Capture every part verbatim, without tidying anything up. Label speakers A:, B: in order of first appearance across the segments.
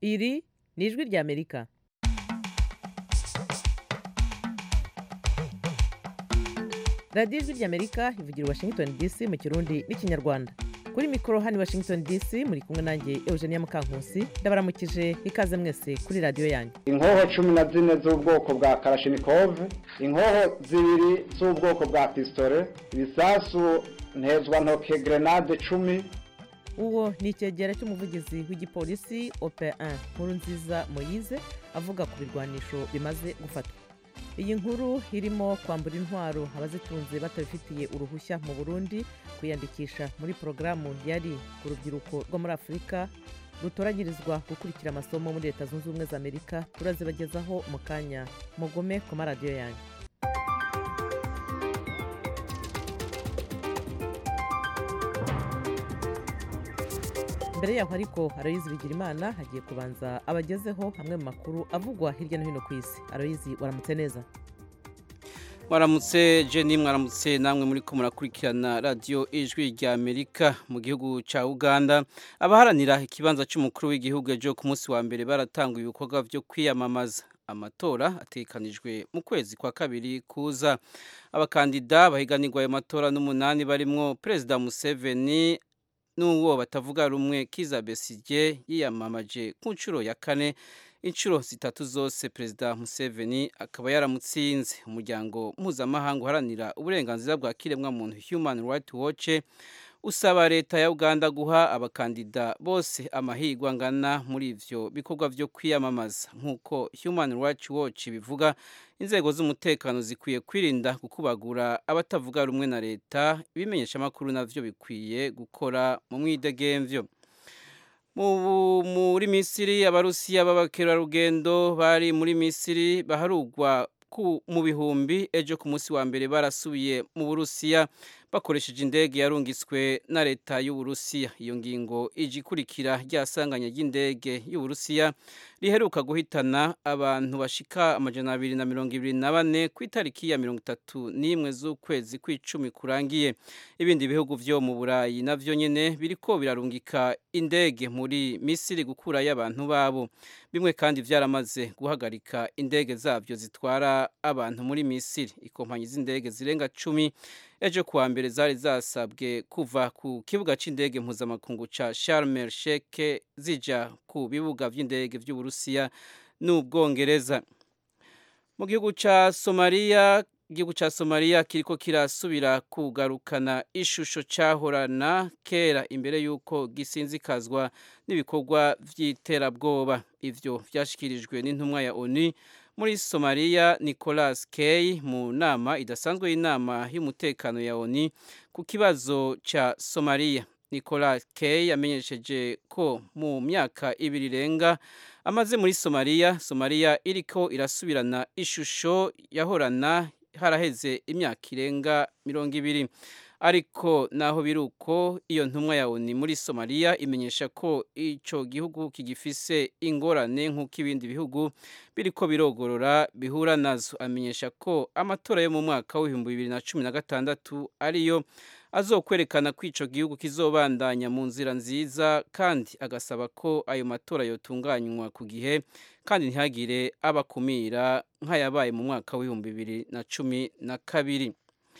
A: Iri ni ijwi ry'Amerika. radiyo ijwi ry'Amerika ivugira i Washington D C mu Kirundi n'Ikinyarwanda. Kuri mikoro hano i Washington D C muri kumwe nanjye Eugenia Mukankusi, ndabaramukije ikaze mwese kuri radiyo yanyu.
B: Inkoho cumi na zine z'ubwoko bwa Kalashnikov, inkoho zibiri z'ubwoko bwa pistole, ibisasu ntezwa ntoke grenade cumi.
A: Uwo ni icyegera cy'umuvugizi w'igipolisi O P un Nkurunziza Moise avuga ku birwanisho bimaze gufatwa. Iyi nkuru irimo kwambura intwaro abazitunze batabifitiye uruhushya mu Burundi, kwiyandikisha muri porogaramu yari ku rubyiruko rwo muri Afurika rutoranyirizwa gukurikira amasomo muri Leta Zunze Ubumwe za Amerika, turazibagezaho mu kanya. Mugome ku maradiyo yanyu. Mbere yaho ariko Aloyizi Bigirimana hagiye kubanza abagezeho hamwe mu makuru avugwa hirya no hino ku isi. Aloyizi, waramutse neza?
C: Mwaramutse Jenny, mwaramutse namwe muri ko murakurikirana radio Ijwi ry'Amerika. Mu gihugu ca Uganda, abaharanira ikibanza cy'umukuru w'igihugu ejo ku munsi wa mbere baratanguye ibikorwa byo kwiyamamaza. Amatora atekanijwe mu kwezi kwa kabiri kuza. Abakandida bahiganirwa ayo matora n'umunani barimwo Perezida Museveni n'uwo batavuga rumwe Kizza Besigye yiyamamaje ku nshuro ya kane, inshuro zitatu zose Perezida Museveni akaba yaramutsinze. Umuryango mpuzamahanga uharanira uburenganzira bwa kiremwamuntu Human Rights Watch usaba leta ya Uganda guha abakandida bose amahirwe angana muri ivyo bikorwa vyo kwiyamamaza. Nk'uko Human Rights Watch bivuga, inzego z'umutekano zikwiye kwirinda gukubagura abatavuga rumwe na leta, ibimenyesha makuru navyo bikwiye gukora mu mwidegemvyo. Muri Misiri, abarusiya b'abakerarugendo bari muri Misiri baharugwa mu bihumbi ejo ku munsi wa mbere barasubiye mu Burusiya bakoresheje indege yarungiswe na leta y'u Burusiya. Iyo ngingo ije ikurikira ryasanganya ry'indege y'u Burusiya riheruka guhitana abantu bashika amajana abiri na mirongo ibiri na bane ku itariki ya mirongo itatu n'imwe z'ukwezi kw'icumi kurangiye. Ibindi bihugu vyo mu Burayi navyo nyene biriko birarungika indege muri Misiri gukurayo abantu babo. Bimwe kandi vyaramaze guhagarika indege zavyo zitwara abantu muri Misiri. Ikompanyi z'indege zirenga cumi ejo kuwa mbere zari zasabwe kuva ku kibuga c'indege mpuzamakungu ca Sharm el Sheikh zija ku bibuga vy'indege vy'u Burusiya n'Ubwongereza. Mu gihugu ca Somalia, igihugu ca Somalia kiriko kirasubira kugarukana ishusho cahorana kera imbere yuko gisinzikazwa n'ibikorwa vy'iterabwoba. Ivyo vyashikirijwe n'intumwa ya O N U muri Somalia Nicholas K mu nama idasanzwe y'inama y'umutekano ya O N U ku kibazo ca Somalia. Nicholas K yamenyesheje ko mu myaka ibiri renga amaze muri Somalia, Somalia iriko irasubirana ishusho yahorana haraheze imyaka irenga mirongo ibiri. Ariko naho biruko, iyo ntumwa ya O N U muri Somalia imenyesha ko ico gihugu kigifise ingorane nk'uko ibindi bihugu biriko birogorora bihura nazo. Amenyesha ko amatora yo mu mwaka w'ibihumbi bibiri na cumi na gatandatu ariyo azokwerekana ko ico gihugu kizobandanya mu nzira nziza, kandi agasaba ko ayo matora yotunganywa ku gihe kandi ntihagire abakumira nk'ayabaye mu mwaka w'ibihumbi bibiri na cumi na kabiri.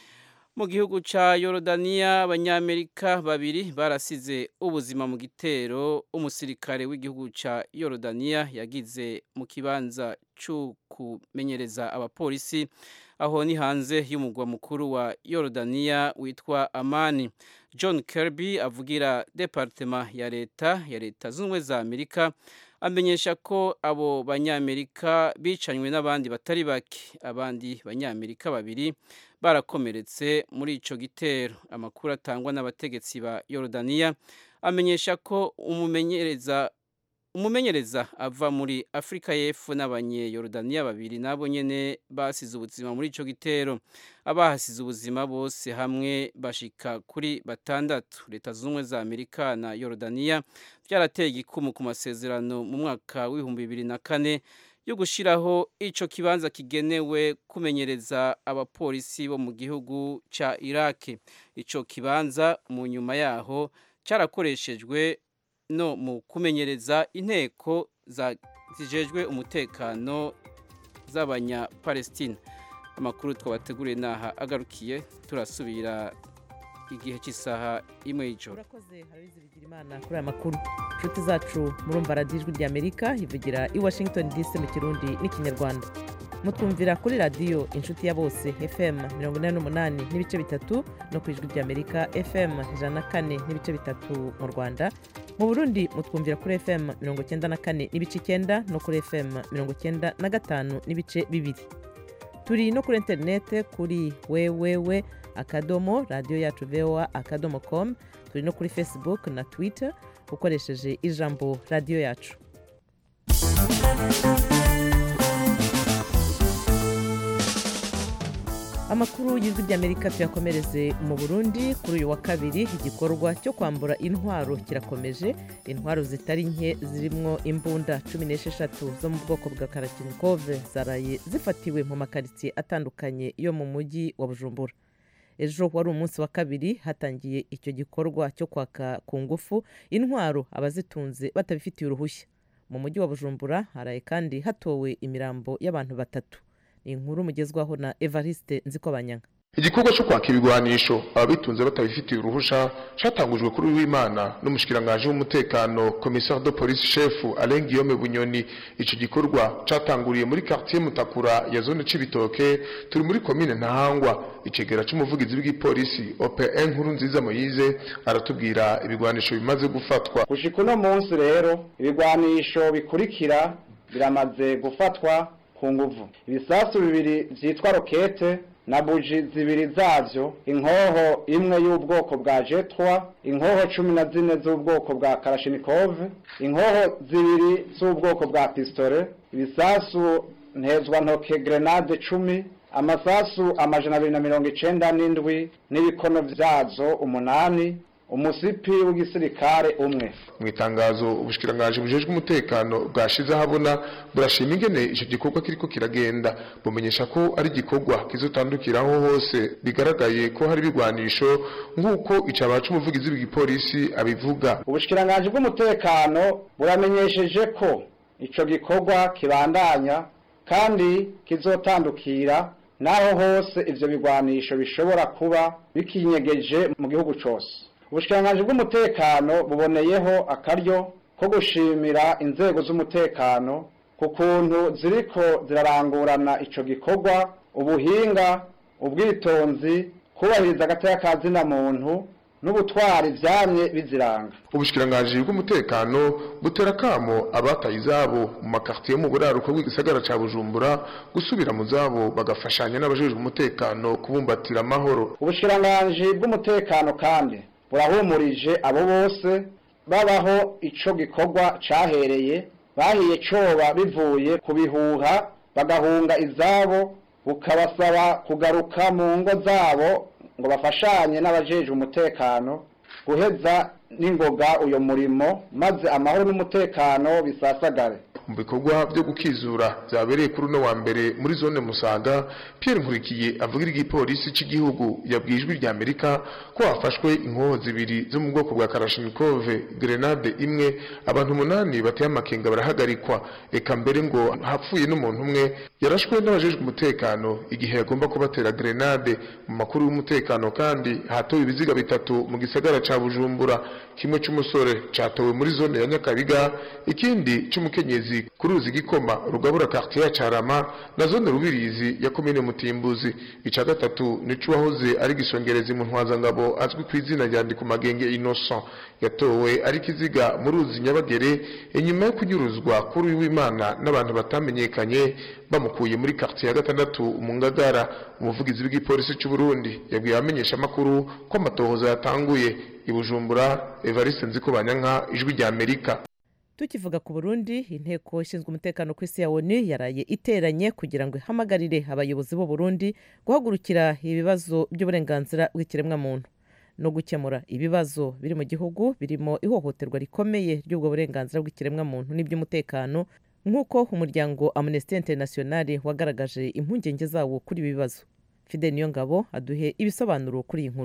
C: Mu gihugu ca Yorodaniya, abanyamerika babiri barasize ubuzima mu gitero umusirikare w'igihugu ca Yorodaniya yagize mu kibanza cyo kumenyereza abapolisi aho ni hanze y'umugwa mukuru wa Yorodaniya witwa Amani. John Kirby avugira departema ya leta ya leta z'ubumwe za Amerika amenyesha ko abo banyamerika bicanywe n'abandi batari bake. Abandi banyamerika babiri barakomeretse muri ico gitero. Amakuru atangwa n'abategetsi ba Yorodaniya amenyesha ko umumenyereza umumenyereza ava muri Afrika y'Epfo n'abanye Yorodaniya babiri nabo nyene basize ubuzima muri ico gitero. Abahasize ubuzima bose hamwe bashika kuri batandatu. Leta z'ubumwe za Amerika na Yorodaniya vyarateye igikumu ku masezerano mu mwaka w'ibihumbi bibiri na kane yo gushiraho ico kibanza kigenewe kumenyereza abapolisi bo mu gihugu ca Iraq. Ico kibanza mu nyuma yaho carakoreshejwe no mu kumenyereza inteko zijejwe umutekano z'abanyapalestina. Amakuru twabateguriye naha agarukiye, turasubira igihe cy'isaha imwe y'ijoro.
A: Urakoze Harizi Bigirimana kuri aya makuru. Inshuti zacu murumva radiyo ijwi ry'Amerika ivugira i Washington D C mu Kirundi n'Ikinyarwanda. Mutwumvira kuri radiyo inshuti ya bose F M mirongo inani n'umunani n'ibice bitatu no ku ijwi ry'Amerika F M ijana na kane n'ibice bitatu mu Rwanda. Mu Burundi mutwumvira kuri F M mirongo icyenda na kane n'ibice icyenda no kuri F M mirongo icyenda na gatanu n'ibice bibiri. Turi no kuri interinete kuri wewewe akadomo radiyo yacu voa akadomo com. Turi no kuri Facebook na Twitter ukoresheje ijambo radiyo yacu. Amakuru y'ijwi ry'Amerika tuyakomereze mu Burundi. Kuri uyu wa kabiri igikorwa cyo kwambura intwaro kirakomeje. Intwaro zitari nke zirimo imbunda cumi n'esheshatu zo mu bwoko bwa Kalashnikov zaraye zifatiwe mu makaritsiye atandukanye yo mu mujyi wa Bujumbura. Ejo wari umunsi wa kabiri hatangiye icyo gikorwa cyo kwaka ku ngufu intwaro abazitunze batabifitiye uruhushya. Mu mujyi wa Bujumbura haraye kandi hatowe imirambo y'abantu batatu. Inkuru mugezwaho na Evariste Nzikobanyanga.
D: Igikorwa cyo kwaka ibigwanisho ababitunze batabifitiye uruhusha catangujwe kuri w'Imana n'umushikiranganje w'umutekano commissaire de police chef Alain Guillaume Bunyoni. Ico gikorwa catanguriye muri quartier Mutakura ya zone Cibitoke, turi muri commune Ntahangwa. Icegera c'umuvugizi w'igipolisi O P un nkuru nziza Moyize aratubwira ibigwanisho bimaze gufatwa.
B: Gushika uno munsi rero ibigwanisho bikurikira biramaze gufatwa ku nguvu: ibisasu bibiri vyitwa rokete na buji zibiri zavyo, inkoho imwe y'ubwoko bwa G trois, inkoho cumi na zine z'ubwoko bwa Kalashnikov, inkoho zibiri z'ubwoko bwa pistolet, ibisasu ntezwa ntoke grenade cumi, amasasu amajana abiri na mirongo icenda n'indwi n'ibikono vyazo umunani, umusipi w'igisirikare umwe.
D: Mu itangazo ubushikiranganje bujejwe umutekano bwashize habona burashima ingene ico gikorwa kiriko kiragenda, bumenyesha ko ari gikorwa kizotandukiraho hose bigaragaye ko hari bigwanisho nk'uko icabacu umuvugizi w'igipolisi abivuga.
B: Ubushikiranganje bw'umutekano buramenyesheje ko ico gikorwa kibandanya kandi kizotandukira naho hose ivyo bigwanisho bishobora kuba bikinyegeje mu gihugu cose. Ubushikiranganje bw'umutekano buboneyeho akaryo ko gushimira inzego z'umutekano ku kuntu ziriko zirarangurana ico gikorwa, ubuhinga, ubwitonzi, kubahiriza agateka ka zina muntu n'ubutwari vyamye biziranga.
D: Ubushikiranganje bw'umutekano butera kamo abataye izabo mu makartier mu buraruko bw'igisagara ca Bujumbura gusubira mu zabo bagafashanya n'abajejwe umutekano kubumbatira amahoro.
B: Ubushikiranganje bw'umutekano kandi burahumurije abo bose babaho ico gikorwa cahereye bahiye coba bivuye kubihuha bagahunga izabo, bukabasaba kugaruka mu ngo zabo ngo bafashanye n'abajejwe umutekano guheza n'ingoga uyo murimo maze amahoro n'umutekano bisasagare.
D: Mu bikorwa byo gukizura byabereye kuri uno wa mbere muri zone Musaga, Pierre Nkurikiye avugira igipolisi cy'igihugu yabwijwe rya Amerika ko hafashwe inkoho zibiri zo mu bwoko bwa Kalashnikov, grenade imwe, abantu umunani bateye amakenga barahagarikwa, eka mbere ngo hapfuye n'umuntu umwe yarashwe n'abajejwe umutekano igihe yagomba kubatera grenade. Mu makuru y'umutekano kandi hatowe ibiziga bitatu mu gisagara ca Bujumbura, kimwe cy'umusore catowe muri zone ya Nyakabiga, ikindi cy'umukenyezi kuruzi Gikoma rugabura quartier ya Carama na zone Rubirizi ya commune Mutimbuzi. Ica gatatu nico wahoze ari gisongerezi mu ntwaza ngabo azwi ku izina rya Ndikumagenge Innocent, yatowe ari kiziga mu ruzi Nyabagere inyuma yo kunyuruzwa kuri w'Imana n'abantu batamenyekanye bamukuye muri quartier ya gatandatu mu Ngagara. Umuvugizi w'igipolisi cy'u Burundi yabwiye amenyesha makuru ko amatohoza yatanguye. I Bujumbura, Evariste Nzikobanyanga, ijwi rya Amerika.
A: Tukivuga ku Burundi, inteko ishinzwe umutekano ku isi ya O N U yaraye iteranye kugira ngo ihamagarire abayobozi b'u Burundi guhagurukira ibibazo by'uburenganzira bw'ikiremwa muntu no gukemura ibibazo biri mu gihugu birimo ihohoterwa rikomeye ry'ubwo burenganzira bw'ikiremwa muntu n'iby'umutekano, nk'uko umuryango Amnesty International wagaragaje impungenge zawo kuri ibi bibazo. Fidel Niyongabo aduhe ibisobanuro kuri iyi nkuru.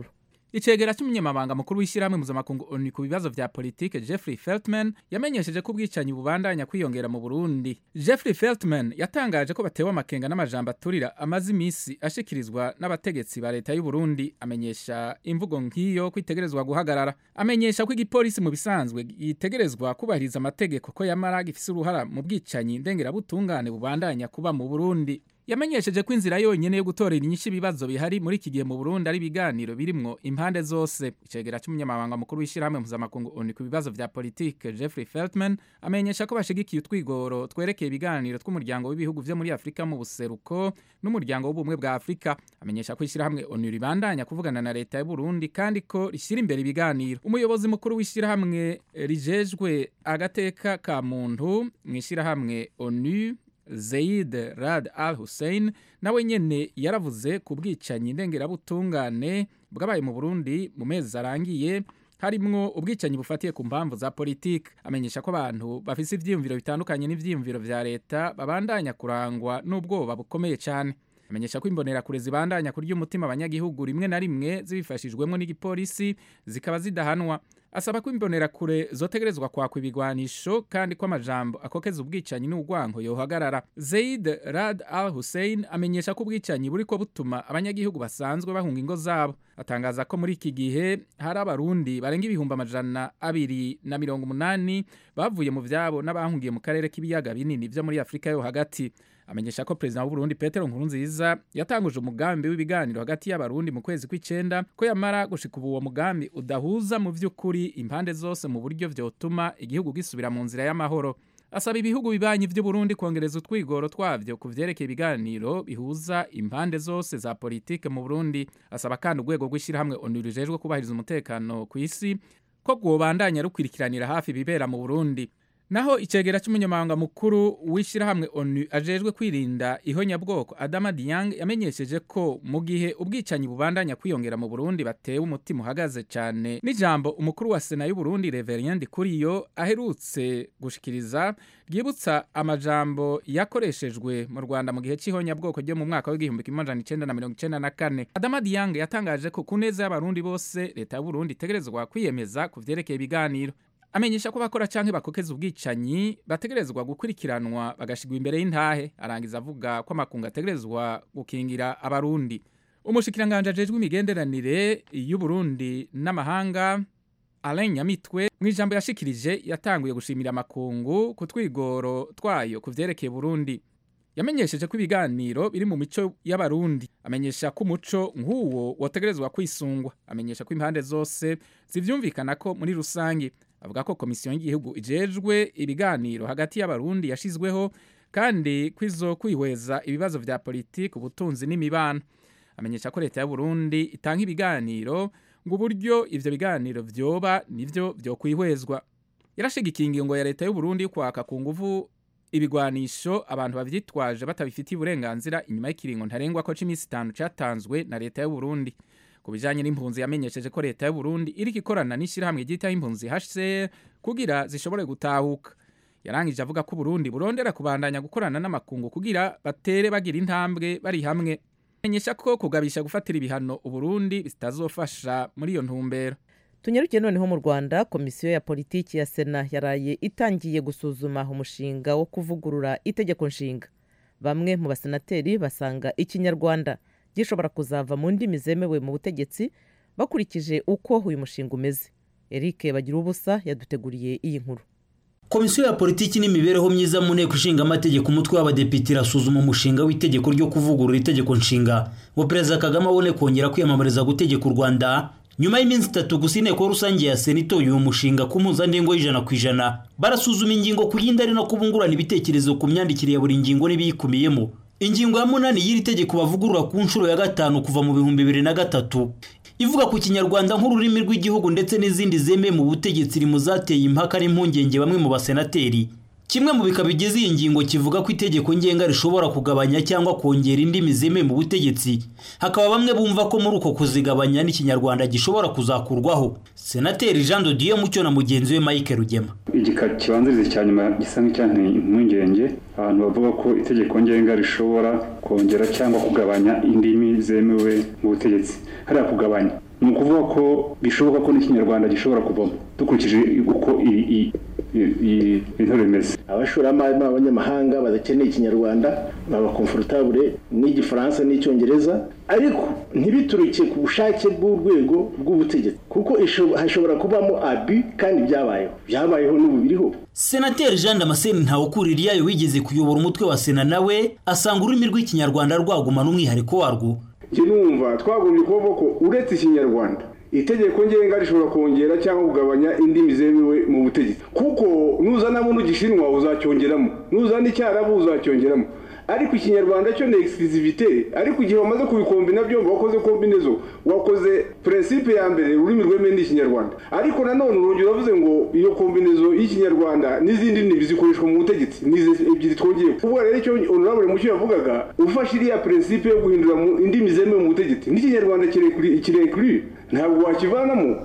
E: icegera cy'umunyamabanga mukuru w'ishyirahamwe mpuzamakungu ONU ku bibazo vya politike Jeffrey Feltman yamenyesheje ko ubwicanyi bubandanya kwiyongera mu Burundi. Jeffrey Feltman yatangaje ko batewe amakenga n'amajambo aturira amazi imisi ashikirizwa n'abategetsi ba leta y'u Burundi. Amenyesha imvugo nk'iyo kwitegerezwa guhagarara. Amenyesha ko igipolisi mu bisanzwe yitegerezwa kubahiriza amategeko ko yamara gifise uruhara mu bwicanyi ndengera butungane bubandanya kuba mu Burundi. Yamenyesheje ko inzira yonyene yo gutorera inyinshi ibibazo bihari muri iki gihe mu Burundi ari ibiganiro birimwo impande zose. Icegera cy'umunyamabanga mukuru w'ishyirahamwe mpuzamakungu ONU ku bibazo vya politike Jeffrey Feltman amenyesha ko bashigikiye utwigoro twerekeye ibiganiro tw'umuryango w'ibihugu vyo muri Afrika mu buseruko n'umuryango w'ubumwe bwa Afrika. Amenyesha ko ishyirahamwe ONU ribandanya kuvugana na leta y'u Burundi kandi ko rishyira imbere ibiganiro. Umuyobozi mukuru w'ishyirahamwe rijejwe agateka ka muntu mu ishyirahamwe ONU Zeid Rad Al Hussein nawe nyene yaravuze ku bwicanyi ndengerabutungane bwabaye mu Burundi mu mezi arangiye harimwo ubwicanyi bufatiye ku mpamvu za politike. Amenyesha ko abantu bafise ivyiyumviro bitandukanye n'ivyiyumviro vya leta babandanya kurangwa n'ubwoba bukomeye cyane. Amenyesha ko imbonera kure zibandanya kurya umutima abanyagihugu rimwe na rimwe zibifashijwemo n'igipolisi zikaba zidahanwa. Asaba ko imbonera kure zotegerezwa kwakwa ibigwanisho kandi ko amajambo akokeza ubwicanyi n'ugwanko yohagarara. Zeid Rad Al Hussein amenyesha ko ubwicanyi buriko butuma abanyagihugu basanzwe bahunga ingo zabo. Atangaza ko muri iki gihe hari abarundi barenga ibihumbi amajana abiri na mirongo umunani bavuye mu vyabo n'abahungiye mu karere k'ibiyaga binini vyo muri Afrika yo hagati. Amenyesha ko President w'u Burundi Petero Nkurunziza yatanguje umugambi w'ibiganiro hagati y'abarundi mu kwezi kw'icenda ko yamara gushika ubu uwo mugambi udahuza mu vy'ukuri impande zose mu buryo vyotuma igihugu gisubira mu nzira y'amahoro. Asaba ibihugu bibanyi vy'u Burundi kongereza utwigoro twavyo ku vyerekeye ibiganiro bihuza impande zose za politike mu Burundi. Asaba kandi urwego rw'ishyirahamwe ONU rujejwe kubahiriza umutekano ku isi ko rwobandanya rukwirikiranira hafi bibera mu Burundi. Naho icegera cy'umunyamabanga mukuru w'ishyirahamwe ONU ajejwe kwirinda ihonyabwoko Adama Dieng yamenyesheje ko mu gihe ubwicanyi bubandanya kwiyongera mu Burundi batewe umutima uhagaze cyane n'ijambo umukuru wa Sena y'u Burundi Reverien Ndikuriyo aherutse gushikiriza ryibutsa amajambo yakoreshejwe mu Rwanda mu gihe cy'ihonyabwoko ryo mu mwaka w'igihumbi kimwe amajana icenda na mirongo icenda na kane. Adama Dieng yatangaje ko kuneza y'abarundi bose leta y'u Burundi itegerezwa kwiyemeza ku vyerekeye ibiganiro. Amenyesha ko bakora canke bakokeza ubwicanyi bategerezwa gukurikiranwa bagashigwa imbere y'intahe. Arangiza avuga ko amakungu ategerezwa gukingira abarundi. Umushikiranganje ajejwe imigenderanire y'u Burundi n'amahanga Alain Nyamitwe mu ijambo yashikirije yatanguye gushimira amakungu ku twigoro twayo ku vyerekeye Burundi. Yamenyesheje ko ibiganiro biri mu mico y'abarundi. Amenyesha ko umuco nk'uwo wotegerezwa kwisungwa. Amenyesha ko impande zose zivyumvikana ko muri rusangi. Avuga ko komisiyo y'igihugu ijejwe ibiganiro hagati y'abarundi yashizweho kandi kwizo kwihweza ibibazo vya politike ubutunzi n'imibano. Amenyesha ko leta y'u Burundi itanga ibiganiro ngo uburyo ivyo biganiro vyoba nivyo vyo kwihwezwa. Yarashigikiye ingingo ya leta y'u Burundi kwaka ku nguvu ibigwanisho abantu bavyitwaje batabifitiye uburenganzira inyuma y'ikiringo ntarengwa ko c'imisi itanu catanzwe na leta y'u Burundi. Kubijanye n'impunzi yamenyesheje ko leta y'u Burundi iriko ikorana n'ishirahamwe ryita impunzi H C R kugira zishobore gutahuka. Yarangije avuga ko Burundi burondera kubandanya gukorana n'amakungu kugira batere bagira intambwe bari hamwe. Amenyesha ko kugabisha gufatira ibihano u Burundi bitazofasha muri iyo ntumbero.
A: Tunyarukiye noneho mu Rwanda, komisiyo ya politiki ya Sena yaraye itangiye gusuzuma umushinga wo kuvugurura itegeko nshinga. Bamwe mu basenateri basanga ikinyarwanda gishobora kuzava mu ndimi zemewe mu butegetsi bakurikije uko uyu mushinga umeze. Eric Bagira ubusa yaduteguriye iyi nkuru.
F: Komisiyo ya politiki n'imibereho myiza mu nteko ishinga amategeko umutwe w'abadepite irasuzuma umushinga w'itegeko ryo kuvugurura itegeko nshinga wa Perezida Kagame abone kongera kwiyamamariza gutegeka u Rwanda. Nyuma y'iminsi itatu gusa inteko rusange ya Sena itoye uyu mushinga ku mpuzandengo y'ijana ku ijana, barasuzuma ingingo ku yindi ari no kubungurana ibitekerezo ku myandikire ya buri ngingo n'ibiyikubiyemo. Ingingo ya munani y'iri tegeko bavugurura ku nshuro ya gatanu kuva mu bihumbi bibiri na gatatu ivuga ku kinyarwanda nk'ururimi rw'igihugu ndetse n'izindi zemeye mu butegetsi iri mu zateye impaka n'impungenge bamwe mu basenateri. Kimwe mu bika bigize iyi ngingo kivuga ko itegeko ngenga rishobora kugabanya cyangwa kongera indimi zemeye mu butegetsi. Hakaba bamwe bumva ko muri uko kuzigabanya n'ikinyarwanda gishobora kuzakurwaho. Senateri Jean de Dieu Mucyo na mugenzi we Mike Rugema.
G: Igika kibanziriza cyane gisa nk'icyanteye impungenge, abantu bavuga ko itegeko ngenga rishobora kongera cyangwa kugabanya indimi zemewe mu butegetsi. Hari kugabanya ni ukuvuga ko bishoboka ko n'ikinyarwanda gishobora kuvamo dukurikije uko ibintu bimeze.
H: Abashoramari b'abanyamahanga badakeneye ikinyarwanda baba comfortable n'igifaransa n'icyongereza, ariko ntibituruke ku bushake bw'urwego rw'ubutegetsi, kuko hashobora kubamo abi kandi byabayeho byabayeho n'ubu biriho.
F: Senateri Jean Damascene Ntawukuriryayo wigeze kuyobora umutwe wa Sena nawe asanga ururimi rw'ikinyarwanda rwagumana umwihariko warwo.
I: Njye numva twagombye kuvuga ko uretse ikinyarwanda itegeko ngenga rishobora kongera cyangwa kugabanya indimi zemewe mu butegetsi, kuko nuzanamo n'Igishinwa uzacyongeramo, nuzana Icyarabu uzacyongeramo, ariko ikinyarwanda cyo ni exclusivité. Ariko igihe wamaze kubikombina byombi wakoze kombinezo, wakoze principe ya mbere ururimi rwemewe n'ikinyarwanda, ariko nanone urongera uvuze ngo iyo kombinezo y'ikinyarwanda n'izindi ndimi zikoreshwa mu butegetsi nize ebyiri twongeye. Ubwo rero icyo honorable Mucyo yavugaga, ufashe iriya principe yo guhindura mu indimi zemewe mu butegetsi n'ikinyarwanda kirekuri ntabwo wakivanamo,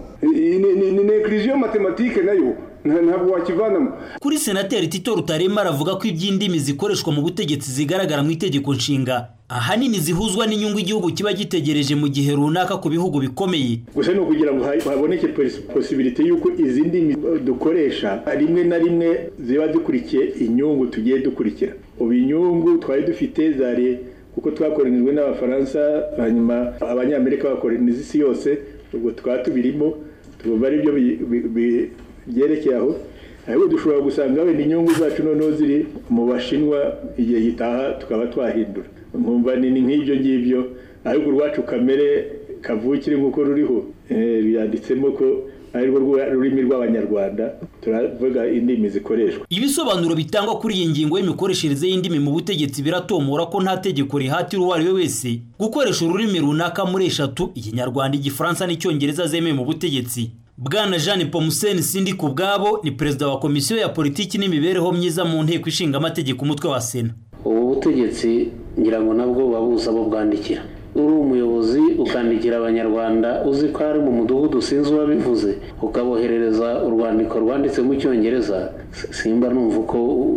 I: ni inclusion mathématique nayo ntabwo wakivanamo.
F: Kuri Senateri Tito Rutarema aravuga ko iby'indimi zikoreshwa mu butegetsi zigaragara mu itegeko nshinga ahanini zihuzwa n'inyungu igihugu kiba gitegereje mu gihe runaka ku bihugu bikomeye.
H: Gusa no kugira ngo haboneke possibility yuko izi ndimi dukoresha rimwe na rimwe ziba dukurikiye inyungu tugiye dukurikira. Ubu inyungu twari dufite zari kuko twakoronijwe n'Abafaransa, hanyuma Abanyamerika bakoroniza isi yose, ubwo twatubirimo tuba ari byo byerekeye aho, ariko dushobora gusanga we n'inyungu zacu noneho ziri mu Bashinwa igihe gitaha tukaba twahindura. Nkumva ni nk'ibyo ngibyo, ariko urwacu kamere kavukire nk'uko ruriho biyanditsemo ko ari rwo rurimi rw'Abanyarwanda, turavuga indimi zikoreshwa.
F: Ibisobanuro bitangwa kuri iyi ngingo y'imikoreshereze y'indimi mu butegetsi biratomora ko nta tegeko rihatira uwo ari we wese gukoresha ururimi runaka muri eshatu: Ikinyarwanda, Igifaransa n'icyongereza zemewe mu butegetsi. Bwana Jean Pomuseni Sindi Kubwabo ni perezida wa komisiyo ya politiki n'imibereho myiza mu nteko ishinga amategeko umutwe wa Sena.
J: Ubu butegetsi ngira ngo nabwo babuza bo bwandikira. Uri umuyobozi ukandikira Abanyarwanda uzi ko ari mu mudugudu sinzi wabivuze, ukaboherereza urwandiko rwanditse mu Cyongereza, simba numva uko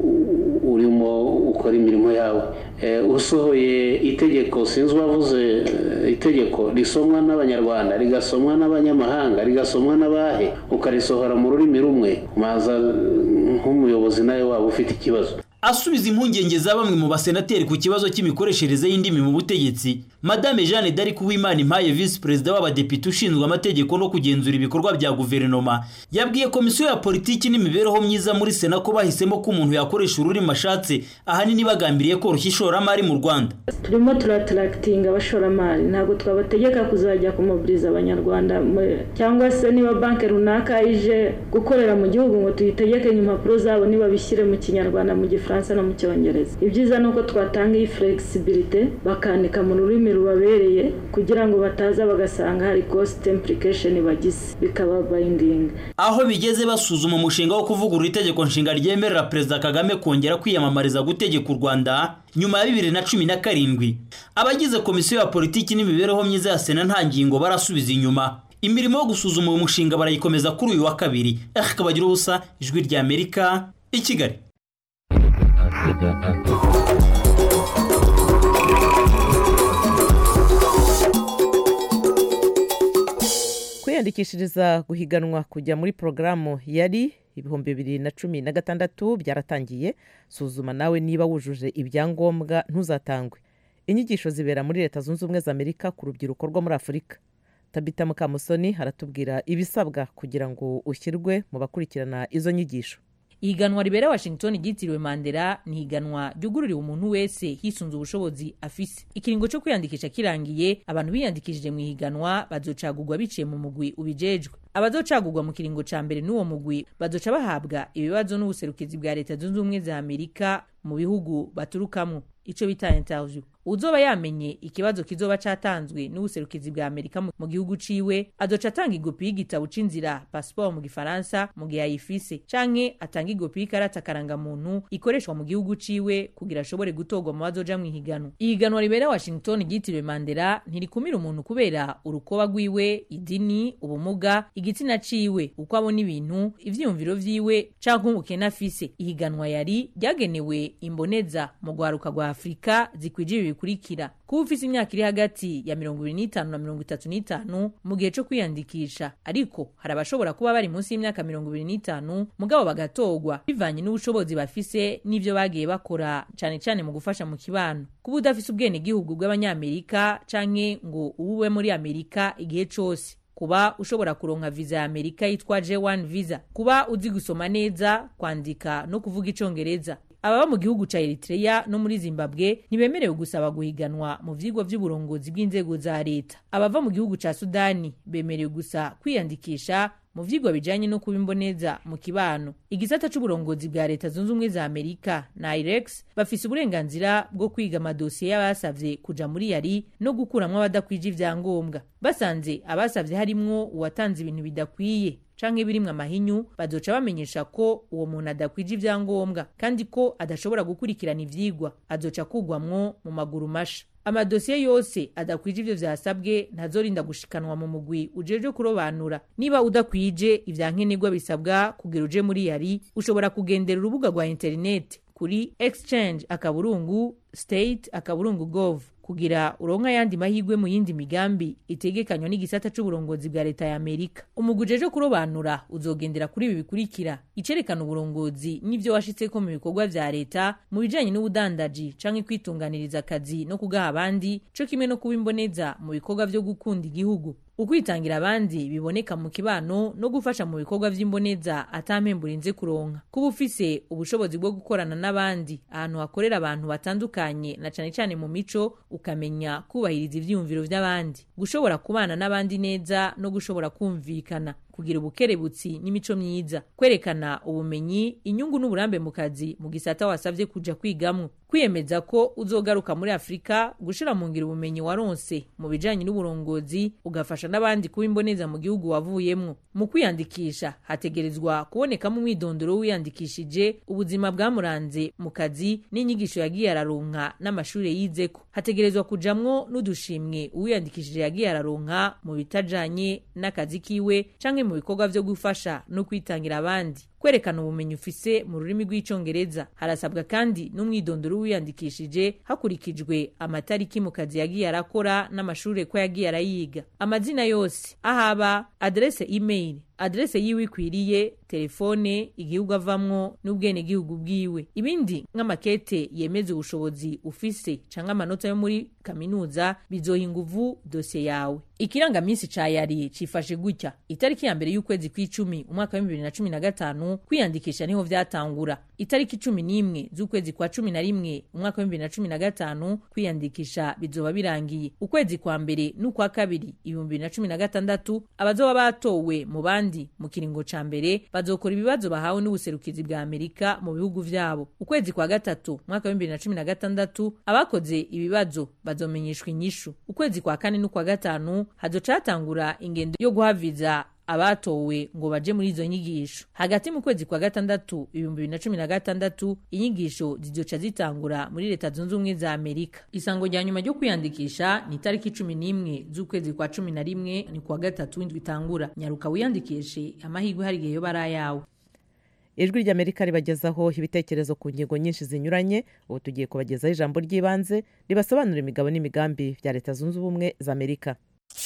J: urimo ukora imirimo yawe. E, usohoye itegeko sinzi wavuze itegeko risomwa n'Abanyarwanda, rigasomwa n'abanyamahanga, rigasomwa n'abahe, ukarisohora mu rurimi rumwe, maza nk'umuyobozi nawe waba ufite ikibazo.
F: Asubiza impungenge za bamwe mu basenateri ku kibazo cy'imikoreshereze y'indimi mu butegetsi, Madame Jeanne d'Arc Uwimana Impaye Vice President w'abadepite ushinzwe amategeko no kugenzura ibikorwa bya guverinoma yabwiye komisiyo ya politiki n'imibereho myiza muri Sena ko bahisemo ko umuntu yakoresha ururimi ashatse ahanini bagambiriye koroshya ishoramari mu Rwanda.
K: Turimo turatractinga abashoramari, ntabwo twabategeka kuzajya kumobiliza Abanyarwanda, cyangwa se niba banki runaka ije gukorera mu gihugu ngo tuyitegeke impapuro zabo niba bishyire mu Kinyarwanda, mu Gifaransa no mu Cyongereza. Ibyiza nuko twatanga iyi flexibility bakandika mu rurimi rubabereye kugira ngo bataza bagasanga hari cost implication bagize bikaba binding.
F: Aho bigeze basuzuma umushinga wo kuvugurura itegeko nshinga ryemerera Perezida Kagame kongera kwiyamamariza gutegeka u Rwanda nyuma ya bibiri na cumi na karindwi, abagize komisiyo ya politiki n'imibereho myiza ya Sena nta ngingo barasubiza inyuma. Imirimo yo gusuzuma uyu mushinga barayikomeza kuri uyu wa kabiri. Akabagira ubusa, Ijwi rya Amerika, i Kigali.
A: Kwiyandikishiriza guhiganwa kujya muri porogaramu yari ibihumbi bibiri na cumi na gatandatu byaratangiye. Suzuma nawe niba wujuje ibyangombwa ntuzatangwe. Inyigisho zibera muri Leta Zunze Ubumwe za Amerika ku rubyiruko rwo muri Afurika. Tabita Mukamusoni haratubwira ibisabwa kugira ngo ushyirwe mu bakurikirana izo nyigisho.
L: Ihiganwa ribera Washington ryitiriwe Mandela ni higanwa ryugururiwe umuntu wese hisunze ubushobozi afise. Ikiringo cyo kwiyandikisha kirangiye, abantu biyandikishije mu higanwa bazocagurwa biciye mu mugwi ubijejwe. Abazocagurwa mu kiringo ca mbere n'uwo mugwi bazoca bahabwa ibibazo n'ubuserukizi bwa Leta Zunze Ubumwe za Amerika mu bihugu baturukamo, ico bita interview. Uzoba yamenye ikibazo kizoba catanzwe n'ubuserukizi bwa Amerika mu gihugu ciwe azoca atanga igopi y'igitabo c'inzira passport mu Gifaransa mu gihe ayifise, canke atanga igopi y'ikarata karanga muntu ikoreshwa mu gihugu ciwe kugira ashobore gutogwa mu bazoja mu higanwa. Ihiganwa ribera Washington ryitiriwe Mandela ntirikumira umuntu kubera urukoba rwiwe, idini, ubumuga, igitsina ciwe, uko abona ibintu, ivyiyumviro vyiwe canke ubukene afise. Ihiganwa yari ryagenewe imboneza mu rwaruka rwa Afurika zikwije ibi bikurikira: kuba ufise imyaka iri hagati ya mirongo ibiri n'itanu na mirongo itatu n'itanu mu gihe cyo kwiyandikisha, ariko hari abashobora kuba bari munsi y'imyaka mirongo ibiri n'itanu mugabo bagatogwa bivanye n'ubushobozi bafise n'ivyo bagiye bakora cane cane mu gufasha mu kibano. Kuba udafise ubwene gihugu bw'abanyamerika canke ngo ubube muri Amerika igihe cose. Kuba ushobora kuronka visa ya Amerika yitwa J one visa. Kuba uzi gusoma neza, kwandika no kuvuga icongereza. Ababa mu gihugu ca Eritrea no muri Zimbabwe ntibemerewe gusaba guhiganwa mu vyigwa vy'uburongozi bw'inzego za leta. Abava mu gihugu ca Sudani bemerewe gusa kwiyandikisha mu vyigwa bijanye no kuba imboneza mu kibano. Igisata c'uburongozi bwa leta zunze ubumwe za Amerika na I R E X bafise uburenganzira bwo kwiga amadosiye y'abasavye kuja muri yari no gukuramwo abadakwije ivyangombwa. Basanze abasavye harimwo uwatanze ibintu bidakwiye canke birimwe amahinyu, bazoca bamenyesha ko uwo muntu adakwije ivyangombwa kandi ko adashobora gukurikirana ivyigwa, azoca kugwamwo mu maguru masha. Amadosiye yose adakwije ivyo vyasabwe ntazorinda gushikanwa mu mugwi ujeje kurobanura. Niba udakwije ivyankenerwa bisabwa kugira uje muri yari, ushobora kugendera urubuga rwa internet kuri exchange akaburungu state akaburungu gov kugira uronka yandi mahigwe mu yindi migambi itegekanywa n'igisata c'uburongozi bwa leta ya Amerika. Umugujeje kurobanura uzogendera kuri ibi bikurikira: icerekana uburongozi n'ivyo washitseko mu bikorwa vya leta mu bijanye n'ubudandaji canke kwitunganiriza akazi no kugaha abandi, co kimwe no kuba imboneza mu bikorwa vyo gukunda igihugu. Ukwitangira abandi biboneka mu kibano no gufasha mu bikorwa vy'imboneza atampembura inze kuronka. Kuba ufise ubushobozi bwo gukorana n'abandi ahantu hakorera abantu batandukanye na cane cane mu mico, ukamenya kubahiriza ivyiyumviro vy'abandi. Gushobora kubana n'abandi neza no gushobora kumvikana. Kugira ubukerebutsi n'imico myiza. Kwerekana ubumenyi, inyungu n'uburambe mu kazi mu gisata wasavye kuja kwigamwo. Kwiyemeza ko uzogaruka muri Afrika gushira mu ngiro ubumenyi waronse mu bijanye n'uburongozi, ugafasha n'abandi kuba imboneza mu gihugu wavuyemwo. Mu kwiyandikisha hategerezwa kuboneka mu mwidondoro wiyandikishije, ubuzima bwamuranze mu kazi n'inyigisho yagiye araronka n'amashure yizeko. Hategerezwa kujamwo n'udushimwe uwiyandikishije yagiye araronka mu bitajanye n'akazi kiwe canke mu bikorwa vyo gufasha no kwitangira abandi. Kwerekana ubumenyi ufise mu rurimi rw'icongereza. Harasabwa kandi n'umwidondoro wiyandikishije hakurikijwe amatariki mu kazi yagiye arakora n'amashure ko yagiye arayiga. Amazina yose, ahaba, adresse email, adresse yiwe ikwiriye, telefone, igihugu avamwo n'ubwene gihugu bwiwe. Ibindi nk'amakete yemeza ubushobozi ufise canke amanota yo muri kaminuza bizoha inguvu dosiye yawe. Ikirangaminsi ca yari cifashe gutya: itariki ya mbere y'ukwezi kw'icumi umwaka wa bibiri na cumi na gatanu kwiyandikisha niho vyatangura. Itariki cumi n'imwe z'ukwezi kwa cumi na rimwe umwaka wa bibiri na cumi na gatanu kwiyandikisha bizoba birangiye. Ukwezi kwa mbere n'ukwa kabiri ibihumbi bibiri na cumi na gatandatu abazoba batowe mu bandi mu kiringo ca mbere bazokora ibibazo bahawe n'ubuserukizi bwa Amerika mu bihugu vyabo. Ukwezi kwa gatatu umwaka wa bibiri na cumi na gatandatu abakoze ibibazo bazomenyeshwa inyishu. Ukwezi kwa kane n'ukwa gatanu hazocatangura ingendo yo guhaviza abatowe ngo baje muri izo nyigisho. Hagati mu kwezi kwa gatandatu ibihumbi bibiri na cumi na gatandatu inyigisho zizoca zitangura muri leta zunze ubumwe za Amerika. Isango rya nyuma ryo kwiyandikisha ni tariki cumi n'imwe z'ukwezi kwa cumi na rimwe ni kwa gatatu w'indwi itangura. Nyaruka wiyandikishe, amahirwe hari gihe yo barayawe.
A: Ijwi ry'Amerika ribagezaho ibitekerezo ku ngingo nyinshi zinyuranye. Ubu tugiye kubagezaho ijambo ry'ibanze ribasobanura imigabo n'imigambi vya leta zunze ubumwe za Amerika.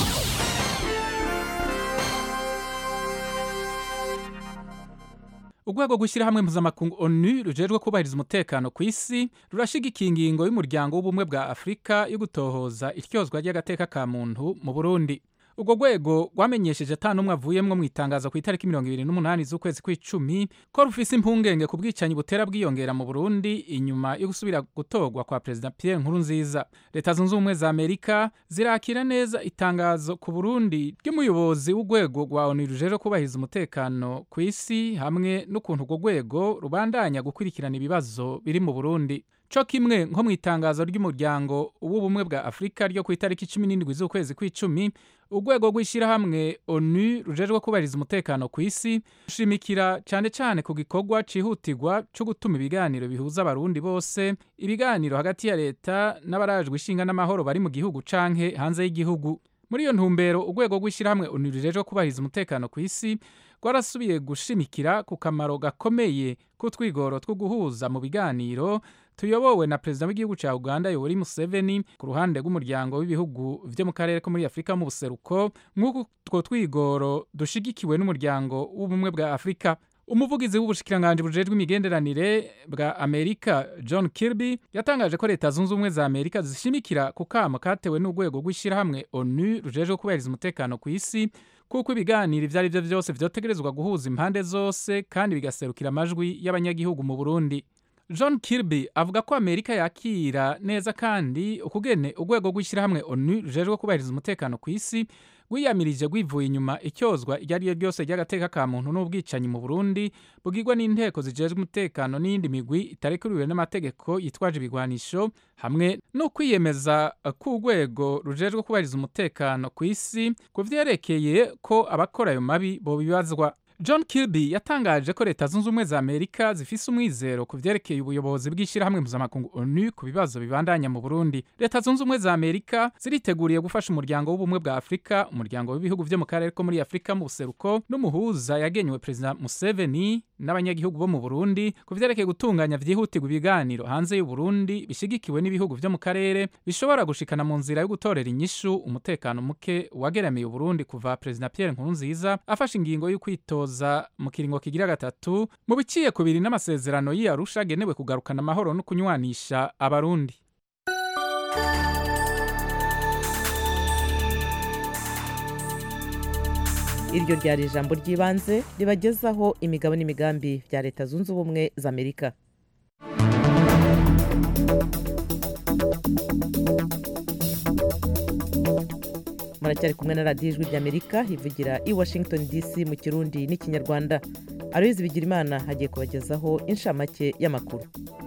E: Urwego gushyira hamwe mpuzamakungu ONU rujejwe kubahiriza umutekano ku isi rurashigikiye ingingo y'umuryango w'ubumwe bwa Afrika yo gutohoza ityozwa ry'agateka ka muntu mu Burundi. Urwo rwego rwamenyesheje ata n'umwe avuyemwo mu itangazo ku itariki mirongo ibiri n'umunani z'ukwezi kw'icumi ko rufise impungenge ku bwicanyi butera bwiyongera mu Burundi inyuma yo gusubira gutorwa kwa Perezida Pierre Nkurunziza. Leta zunze ubumwe za Amerika zirakira neza itangazo ku Burundi ry'umuyobozi w'urwego rwa ONU rujejwe kubahiriza umutekano ku isi hamwe n'ukuntu urwo rwego rubandanya gukurikirana ibibazo biri mu Burundi. Co kimwe nko mu itangazo ry'umuryango w'ubumwe bwa Afrika ryo ku itariki cumi n'indwi z'ukwezi kw'icumi, urwego rw'ishyirahamwe ONU rujejwe kubahiriza umutekano ku isi rushimikira cyane cyane ku gikorwa cihutirwa cyo gutuma ibiganiro bihuza abarundi bose, ibiganiro hagati ya leta n'abarajwe ishinga n'amahoro bari mu gihugu canke hanze y'igihugu. Muri iyo ntumbero urwego rw'ishyirahamwe ONU rujejwe kubahiriza umutekano ku isi rwarasubiye gushimikira ku kamaro gakomeye k'utwigoro two guhuza mu biganiro tuyobowe na perezida w'igihugu cya Uganda Yoweri Museveni ku ruhande rw'umuryango w'ibihugu vyo mu karere ko muri Afrika mu buseruko nk'uko utwo twigoro dushigikiwe n'umuryango w'ubumwe bwa Afrika. Umuvugizi w'ubushikiranganje bujejwe imigenderanire bwa Amerika John Kirby yatangaje ko leta zunze ubumwe za Amerika zishimikira ku kamo katewe n'urwego rw'ishyirahamwe ONU rujejwe kubahiriza umutekano ku isi kuko ibiganiro ivyo ari vyo vyose vyotegerezwa guhuza impande zose kandi bigaserukira amajwi y'abanyagihugu mu Burundi. John Kirby avuga ko Amerika yakira neza kandi ukugene urwego rw'ishyirahamwe ONU rujejwe kubahiriza umutekano ku isi rwiyamirije rwivuye inyuma icyozwa iryo ari ryo ryose ry'agateka ka muntu n'ubwicanyi mu Burundi bugirwa n'inteko zijejwe umutekano n'iyindi migwi itarekuriwe n'amategeko yitwaje ibigwanisho hamwe no kwiyemeza k'urwego rujejwe kubahiriza umutekano ku isi ku vyerekeye ko abakora ayo mabi bobibazwa. John Kirby yatangaje ko leta zunze ubumwe za Amerika zifise umwizero ku vyerekeye ubuyobozi bw'ishyirahamwe mpuzamakungu ONU ku bibazo bibandanya mu Burundi. Leta zunze ubumwe za Amerika ziriteguriye gufasha umuryango w'ubumwe bwa Afrika, umuryango w'ibihugu vyo mu karere ko muri Afrika mu buseruko n'umuhuza yagenywe Perezida Museveni n'abanyagihugu bo mu Burundi ku vyerekeye gutunganya vyihutirwa ibiganiro hanze y'u Burundi bishigikiwe n'ibihugu vyo mu karere bishobora gushikana mu nzira yo gutorera inyishu umutekano muke wageramiye u Burundi kuva Perezida Pierre Nkurunziza afashe ingingo yo kwitoza mu kiringo kigira gatatu mu biciye kubiri n'amasezerano y'Arusha agenewe kugarukana amahoro no kunywanisha abarundi.
A: Iryo ryari ijambo ry'ibanze ribagezaho imigabo n'imigambi bya leta zunze ubumwe za Amerika. Muracyari kumwe na radiyo ijwi ry'Amerika ivugira i Washington D C mu Kirundi n'Ikinyarwanda. Aloyizi Bigirimana hagiye kubagezaho inshamake y'amakuru.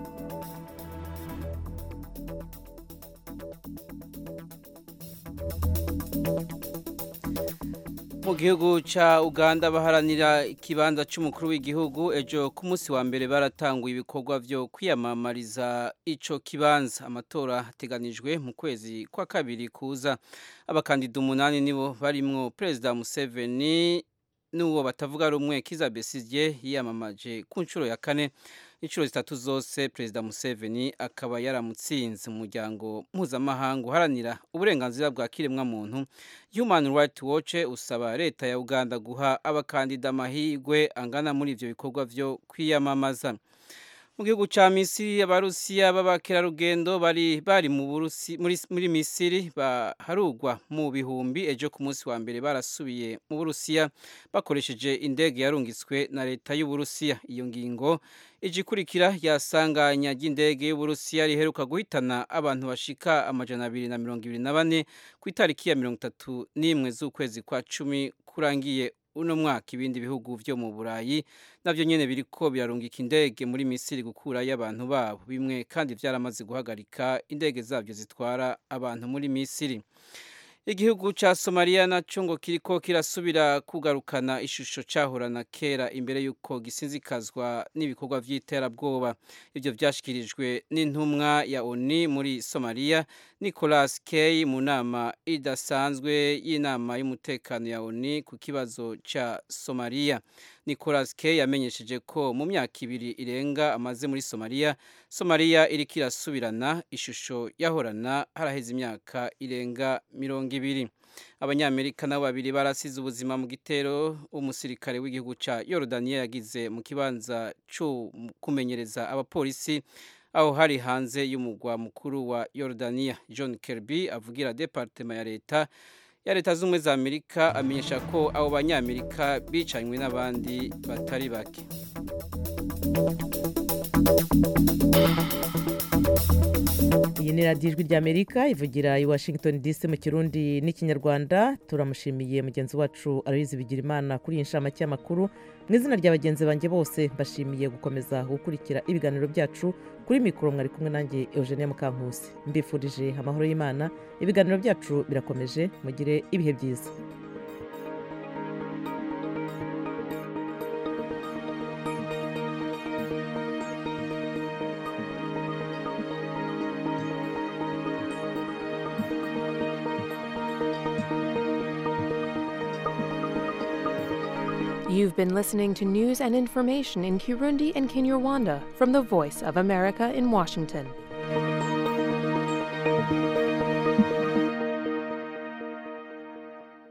C: Mu gihugu ca Uganda baharanira ikibanza c'umukuru w'igihugu ejo ku munsi wa mbere baratanguye ibikorwa vyo kwiyamamariza ico kibanza. Amatora ateganijwe mu kwezi kwa kabiri kuza. Abakandida umunani nibo barimwo Perezida Museveni n'uwo batavuga rumwe Kizza Besigye yiyamamaje ku nshuro ya kane. Inshuro zitatu zose Perezida Museveni akaba yaramutsinze. Umuryango mpuzamahanga uharanira uburenganzira bwa kiremwa muntu Human Rights Watch usaba leta ya Uganda guha abakandida amahirwe angana muri ivyo bikorwa vyo kwiyamamaza. Mu gihugu ca Misiri abarusiya b'abakerarugendo bari bari mu Burusi muri muri Misiri baharugwa mu bihumbi ejo ku munsi wa mbere barasubiye mu Burusiya bakoresheje indege yarungitswe na leta y'u Burusiya. Iyo ngingo ijikurikira yasanganya ry'indege y'u Burusiya riheruka guhitana abantu bashika amajana abiri na mirongo ibiri na bane ku itariki ya mirongo itatu n'imwe z'ukwezi kwa cumi kurangiye uno mwaka. Ibindi bihugu vyo mu Burayi navyo nyene biriko birarungika indege muri Misiri gukurayo abantu babo, bimwe kandi vyaramaze guhagarika indege zavyo zitwara abantu muri Misiri. Igihugu ca Somalia naco ngo kiriko kirasubira kugarukana ishusho cahorana kera imbere yuko gisinzikazwa n'ibikorwa vy'iterabwoba. Ivyo vyashikirijwe n'intumwa ya ONU muri Somalia Nicholas K mu nama idasanzwe y'inama y'umutekano ya ONU ku kibazo ca Somalia. Nicholas K yamenyesheje ko mu myaka ibiri irenga amaze muri Somalia, Somalia iriko irasubirana ishusho yahorana haraheze imyaka irenga mirongo ibiri. Abanyamerika nabo babiri barasize ubuzima mu gitero umusirikare w'igihugu ca Yordania yagize mu kibanza cyo kumenyereza abapolisi aho hari hanze y'umugwa mukuru wa Yordania. John Kirby avugira departement ya leta ya leta z'ubumwe za Amerika amenyesha ko abo banyamerika bicanywe n'abandi batari bake.
A: Iyi ni radiyo ijwi ry'Amerika ivugira i Washington D C mu Kirundi n'Ikinyarwanda. Turamushimiye mugenzi wacu Aloyizi Bigirimana kuri iyi nshamake y'amakuru. Mu izina rya bagenzi banjye bose mbashimiye gukomeza gukurikira ibiganiro byacu. Kuri mikoro mwari kumwe nanjye Eugenie Mukankusi. Mbifurije amahoro y'Imana. Ibiganiro byacu birakomeje, mugire ibihe byiza.
M: You've been listening to news and information in Kirundi and Kinyarwanda from the Voice of America in Washington.